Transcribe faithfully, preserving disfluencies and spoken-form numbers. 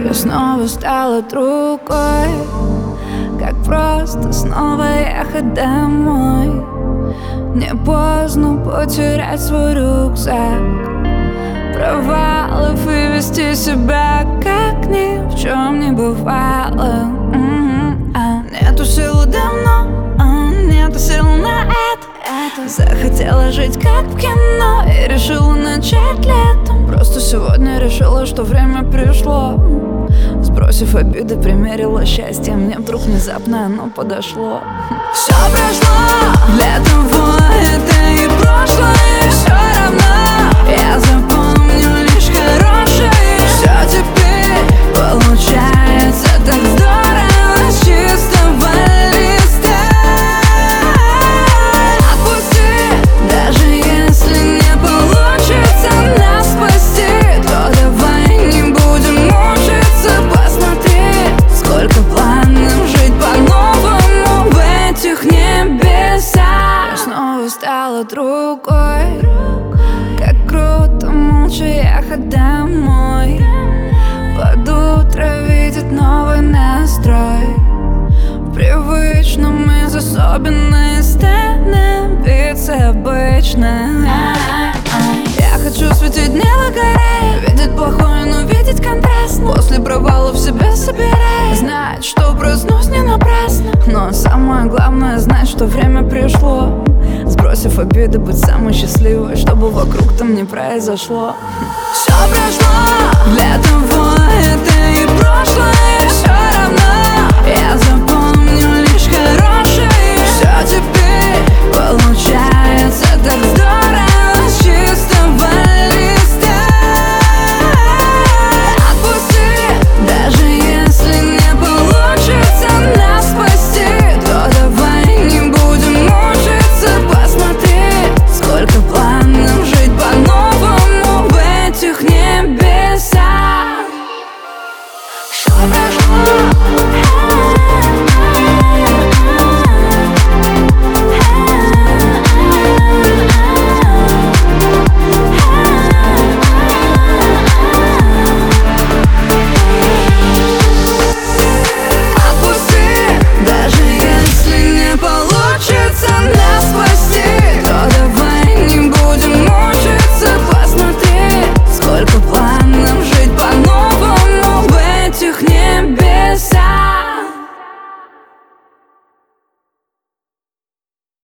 Я снова стала другой. Как просто снова ехать домой. Не поздно потерять свой рюкзак провалов и вести себя, как ни в чем не бывало. М-м-м. а. Нету сил давно, а, нету сил на это. Захотела жить как в кино и решила начать летом. Просто сегодня решила, что время пришло. Сбросив обиды, примерила счастье. Мне вдруг внезапно оно подошло. Все прошло, для того это и прошлое. Все равно я запомню лишь хорошее. Все теперь получается так здорово с чистого листа. Отпусти, даже если не получится нас спасти, то давай не будем мучиться. Посмотри, сколько планов жить по-новому в этих небесах. Я снова стала другой. Как круто молча ехать домой. Под утро видеть новый настрой. В привычном из особенной становиться обычно. Я хочу светить, не выгорая, видеть плохое, но видеть контраст. После провалов себя собирая, знать, что проснусь не напрасно. Но самое главное знать, что время пришло. Сбросив обиды, быть самой счастливой, чтобы вокруг там не произошло. Все прошло,